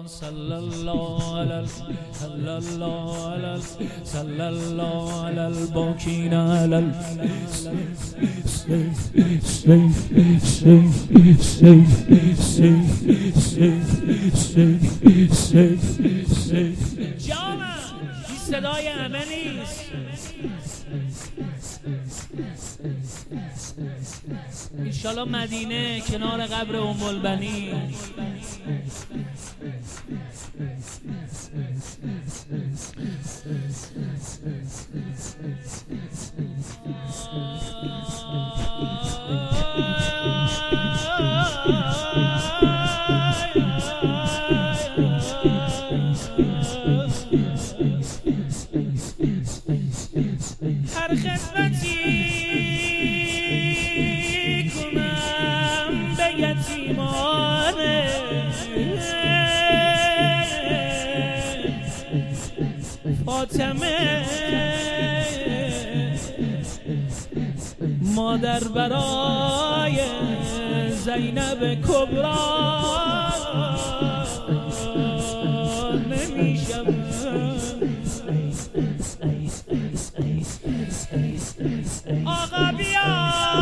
صلی الله علی صلی الله علی صلی الله علی الباکین علی جانم این صدای همه نیست. انشالله مدینه کنار قبر ام البنین. هر خدمتی کنم به یتیمان فاطمه مادر برای زینب کبرا نمیشم. آقا بیا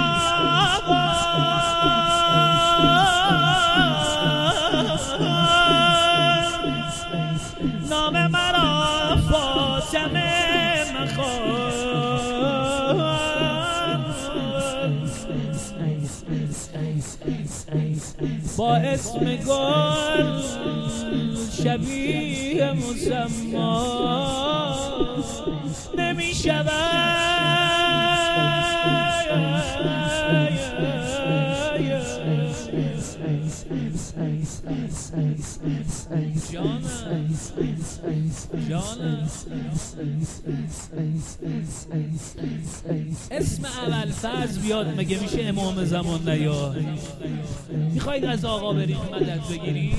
نام مرا فاطمه مخوان، با اسم گل شبیه مسما نمی شود. جانم اسم ابوالفضل بیاد مگه میشه امام زمان نیاد؟ میخواید از آقا بریم مدد بگیری؟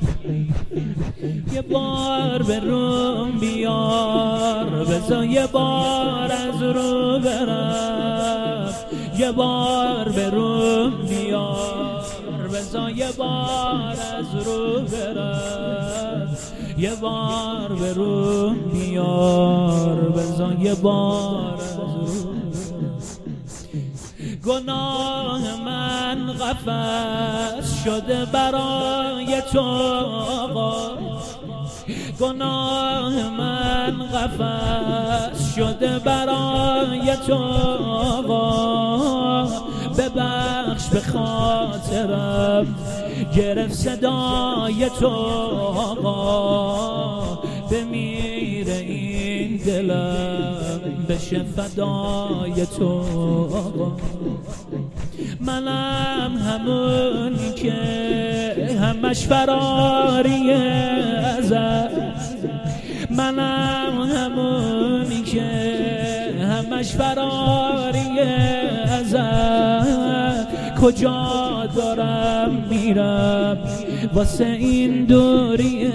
یه بار به روم بیار بذار یه بار از رو برم، یه بار به روم بیار بذار یه بار از رو برم، یه بار به روم بیار بذار یه بار از رو. گناه من قفس شده برای تو آقا، گناه من قفس شده برای تو آقا، ببخش به خاطرم گرفت صدای تو آقا، بمیره این دلم بشه فدای تو آقا. منم همونی که همش فراریه ازت، منم همونی که همش فراریه ازت، کجا دارم میرم واسه این دوریه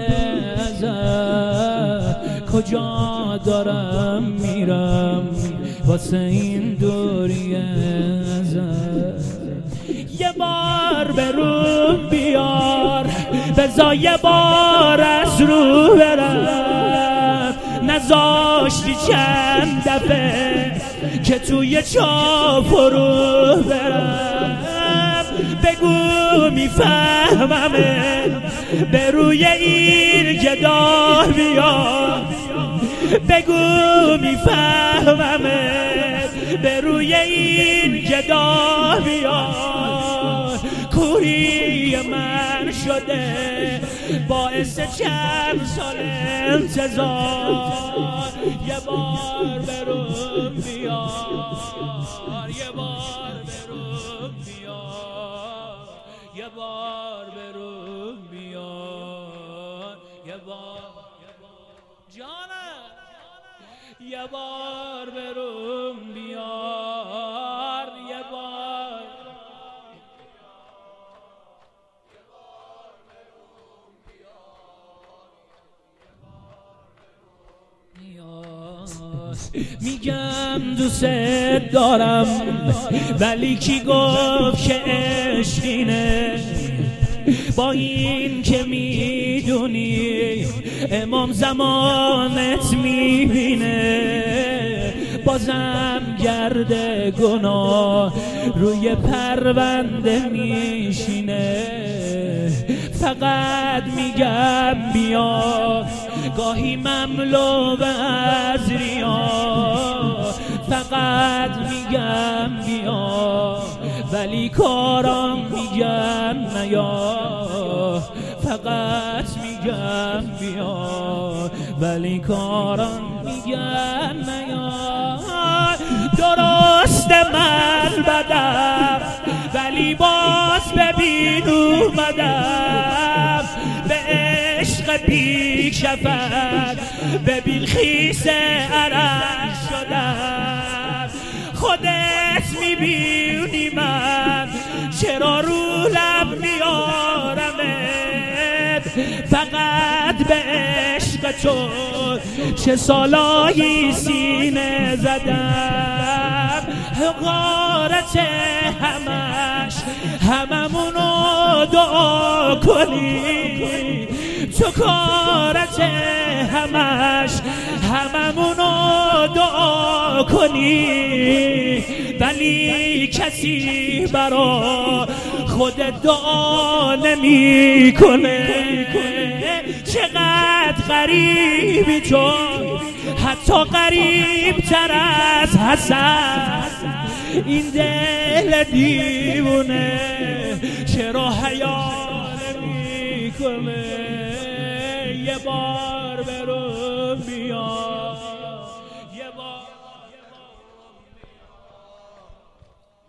ازت، کجا دارم میرم واسه این دوریه ازت. یه بار به روم بیار بذار یه بار از رو برم، نذاشتی چند دفعه که توی چاه فرو برم، بگو میفهممه به روی این گدا بیار، بگو میفهممه به روی این گدا بیار، کوری من شده باعث چند سال انتظار، یه بار به روم بیار، یه بار به روم بیار، یه بار به روم بیار، یه بار جانم یه بار به روم بیار، یه بار میگم دوست دارم ولی کی گفت که عشقینه، با این که میدونی امام زمانت میبینه، بازم گرد گناه روی پرونده میشینه. فقط میگم بیا، گاهی مملو از ریا، فقط میگم بیا ولی کارام میگن نیا، فقط میگم بیا ولی کارام میگن نیا. درست من بدم ولی باز ببین اومدم، به عشق بی شفق ببین خیس عرق شدم. خودت میبینی من چرا رو لب میارمت، فقط به عشق تو چه سالایی سینه زدم. حقارت هممونو دعا کنی، تو کارت هممونو دعا کنی، ولی کسی برا خود دعا نمی کنه. چقدر غریبی تو، حتی غریب تر از حسن، این دل دیوونه چرا حیا نمی کنه. یه بار